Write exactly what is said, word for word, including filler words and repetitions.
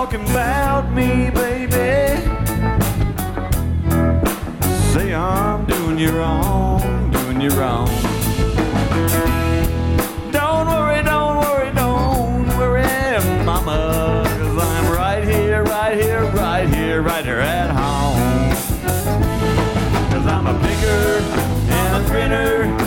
talking about me, baby. Say I'm doing you wrong, doing you wrong. Don't worry, don't worry, don't worry, mama, 'cause I'm right here, right here, right here, right here at home. 'Cause I'm a picker and a grinner